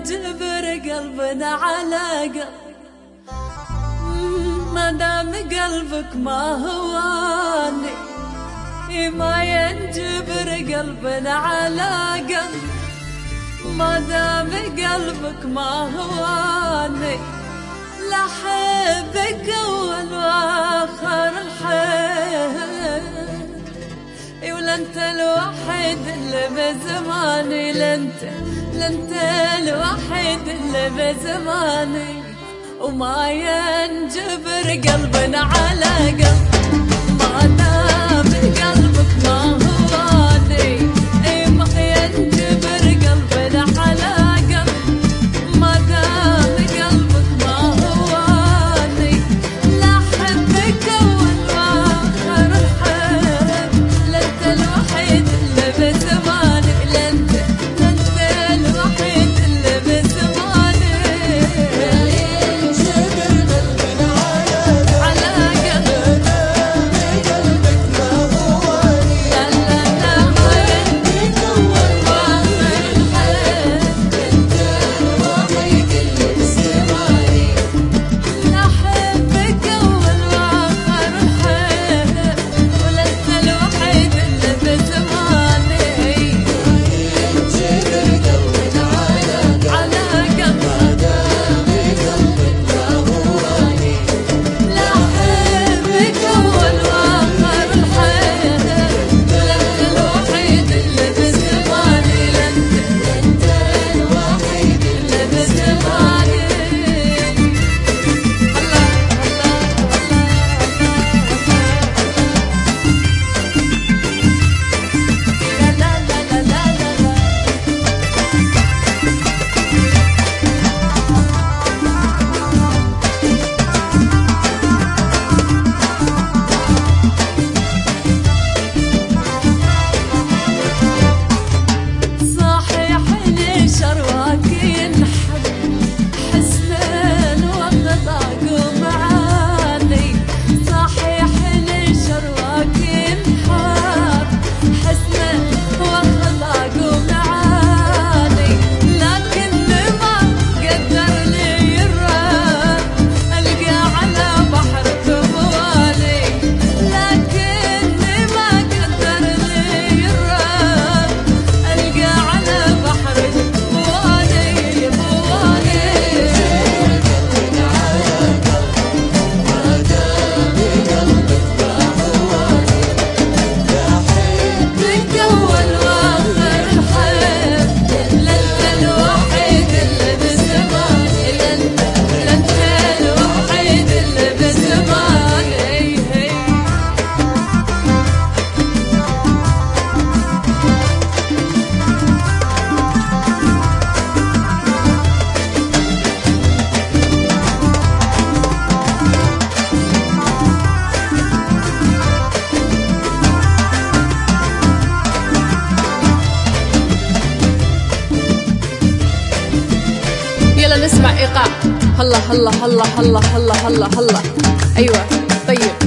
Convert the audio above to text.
ينجبر قلبنا على قلب، ما دام قلبك ما هواني، ما ينجبر قلبنا على قلب، ما دام قلبك ما هواني. لا حبك أول وآخر الحب، ولا انت الوحيد اللي بزماني، لا انت الوحيد اللي بزماني. وما ينجبر قلبنا على قلب، ما دام قلبك ما هواني، ما ينجبر قلبنا على قلب، ما دام قلبك ما هواني. لا حبك أول وآخر الحب، لا انت الوحيد اللي بزماني، لا انت الوحيد اللي بزماني. يلا نسمع إيقاع. هلا هلا هلا هلا هلا هلا هلا. أيوة طيب.